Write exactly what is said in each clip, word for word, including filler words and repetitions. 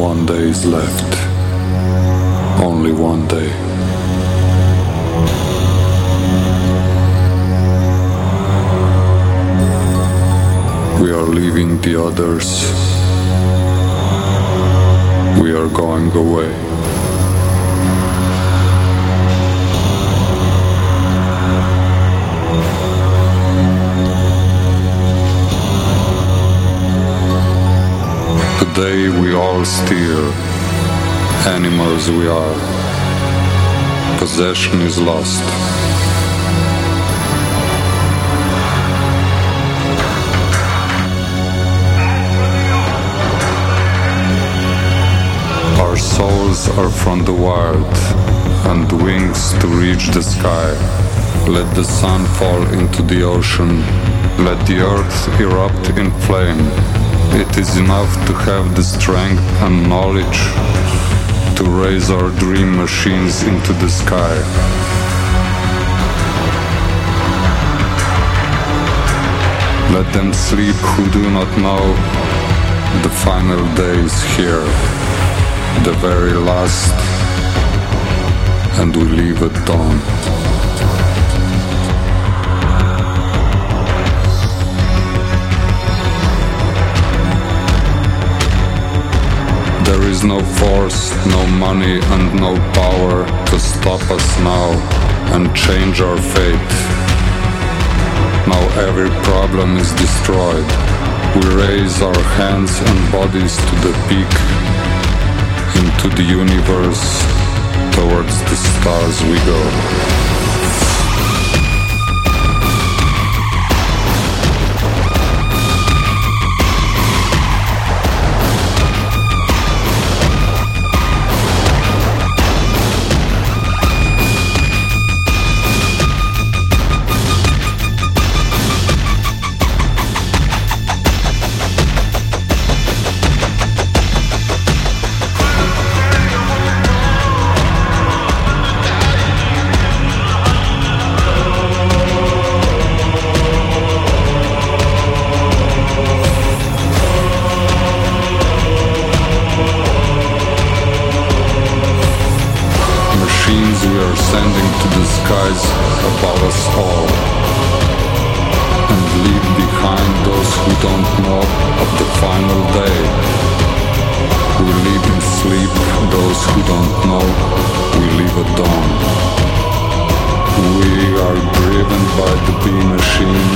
One day is left. Only one day. We are leaving the others. We are going away. Today we all steer. Animals we are. Possession is lost. Our souls are from the wild, and wings to reach the sky. Let the sun fall into the ocean. Let the earth erupt in flame. It is enough to have the strength and knowledge to raise our dream machines into the sky. Let them sleep who do not know the final days here, the very last, and we leave at dawn. There is no force, no money and no power to stop us now and change our fate. Now every problem is destroyed. We raise our hands and bodies to the peak, into the universe, towards the stars we go. We are sending to the skies above us all, and leave behind those who don't know of the final day. We leave in sleep those who don't know we leave at dawn. We are driven by the bee machine,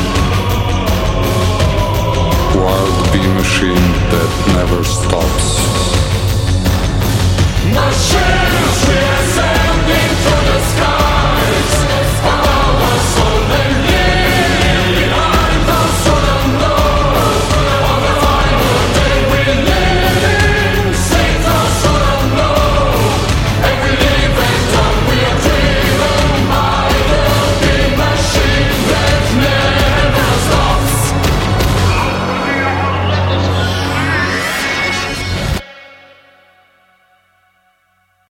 wild bee machine that never stops. Machine!